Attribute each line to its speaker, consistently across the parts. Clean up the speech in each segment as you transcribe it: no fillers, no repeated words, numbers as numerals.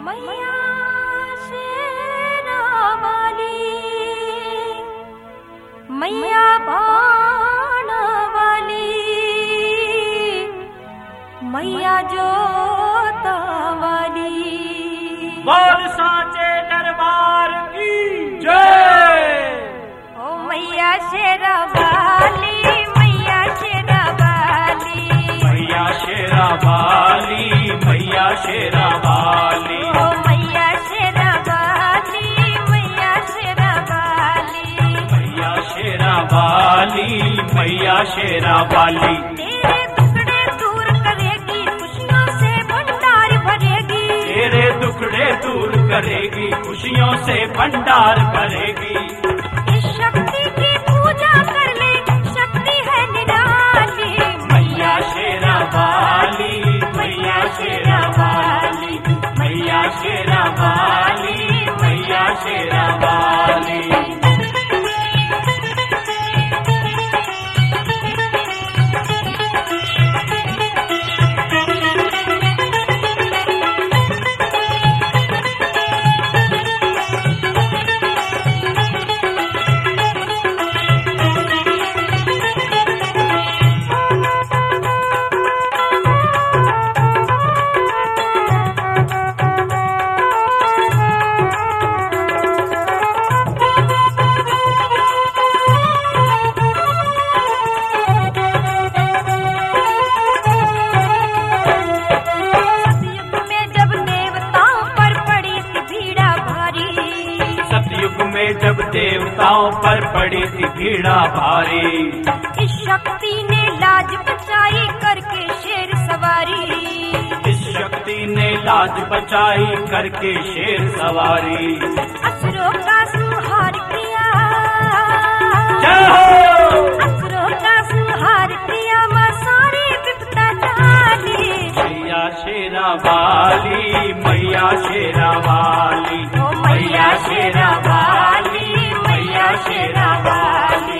Speaker 1: मैया शेरा वाली, मैया बाण वाली, मैया जोता वाली।
Speaker 2: बोल साचे दरबार की जय।
Speaker 1: ओ मैया शेरा वाली, मैया शेरा वाली,
Speaker 2: मैया शेरा वाली, मैया शेरा वाली।
Speaker 1: ओ मैया शेरा वाली, मैया शेरा वाली,
Speaker 2: मैया शेरा वाली, मैया शेरा वाली।
Speaker 1: तेरे दुखड़े दूर करेगी, खुशियों से भंडार भरेगी।
Speaker 2: तेरे दुखड़े दूर करेगी, खुशियों से भंडार भरेगी।
Speaker 1: इस शक्ति की पूजा कर ले, शक्ति है निराली।
Speaker 2: मैया शेरा वाली, मैया शेरा वाली, मैया शेरा वाली, मैया शेरा वाली। जब देवताओं पर पड़ी थी भीड़ा भारी,
Speaker 1: इस शक्ति ने लाज बचाई करके शेर सवारी।
Speaker 2: इस शक्ति ने लाज बचाई करके शेर सवारी।
Speaker 1: असुरों का संहार किया,
Speaker 2: जय हो।
Speaker 1: असुरों का संहार किया, मां सारी विपदा टाली।
Speaker 2: मैया शेरा वाली, मैया शेरा वाली,
Speaker 1: ओ मैया शेरा वाली, मैया शेरा वाली।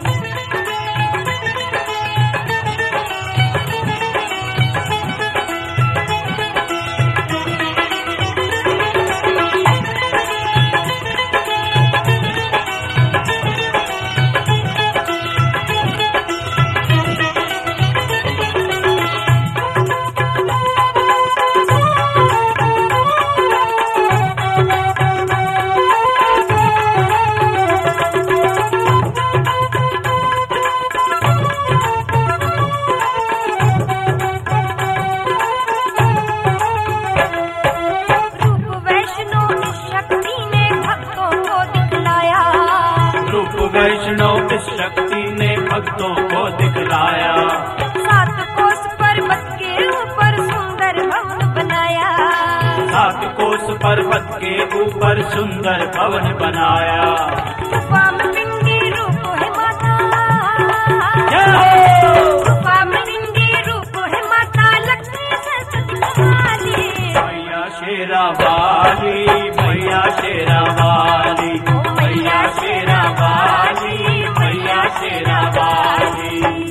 Speaker 2: वैष्णव इस शक्ति ने भक्तों को दिखलाया।
Speaker 1: 7 कोस पर्वत के ऊपर सुंदर भवन बनाया।
Speaker 2: 7 कोस पर्वत के ऊपर सुंदर भवन बनाया।
Speaker 1: गुफा में पिंडी रूप है माता, गुफा में पिंडी रूप है माता लक्ष्मी सरस्वती वाली।
Speaker 2: मैया शेरा वाली, मैया शेरा वाली, मैया शेरा वाली, मैया शेरा वाली।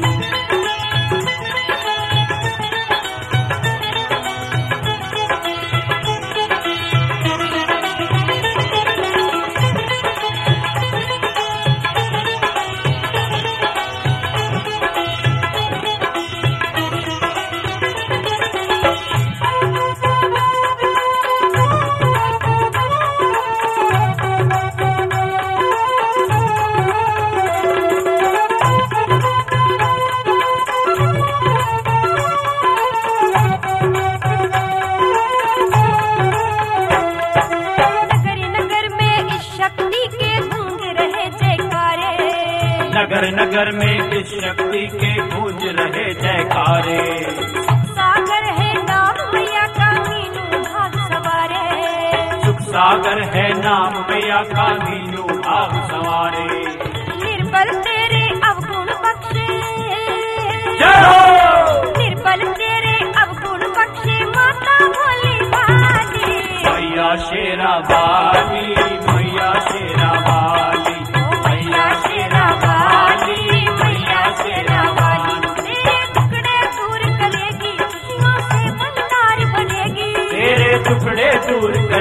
Speaker 2: नगर नगर में इस शक्ति के गूंज रहे जयकारे।
Speaker 1: सागर है नाम मैया का मीनू भाग सवारे।
Speaker 2: सुख सागर है नाम मैया का मीनू भाग सवारे।
Speaker 1: निर्बल तेरे अवगुण बख्शे,
Speaker 2: जय हो।
Speaker 1: निर्बल तेरे अवगुण बख्शे माता भोली भाली।
Speaker 2: मैया शेरा वाली, मैया शेरा वाली, मैया शेरा वाली, मैया शेरा वाली।
Speaker 1: तेरे टुकड़े दूर करेगी, खुशियों से भंडार भरेगी।
Speaker 2: तेरे टुकड़े दूर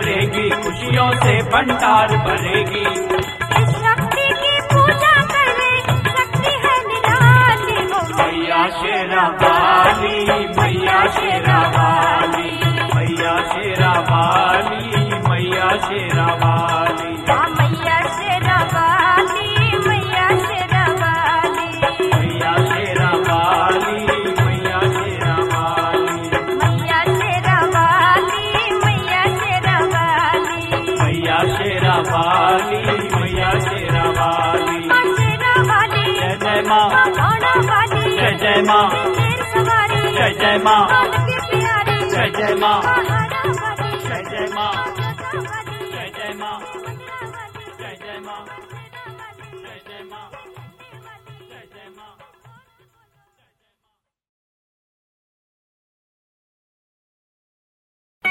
Speaker 2: करेगी, खुशियों से भंडार भरेगी।
Speaker 1: इस शक्ति की पूजा करे, शक्ति है निराली हो
Speaker 2: मैया शेरा वाली, मैया शेरा वाली, मैया शेरा वाली, मैया शेरा वाली।
Speaker 1: मैया शेरा वाली, मैया शेरा वाली,
Speaker 2: मैया शेरा वाली, मैया शेरा वाली,
Speaker 1: मैया शेरा वाली, मैया शेरा वाली,
Speaker 2: मैया शेरा वाली, मैया शेरा वाली।
Speaker 1: माँ शेरा वाली,
Speaker 2: जय जय माँ,
Speaker 1: घोड़ा वाली,
Speaker 2: जय जय माँ,
Speaker 1: शेर सवारी,
Speaker 2: जय जय माँ,
Speaker 1: बाल की प्यारी,
Speaker 2: जय जय माँ,
Speaker 1: पहाड़ा वाली,
Speaker 2: जय जय माँ।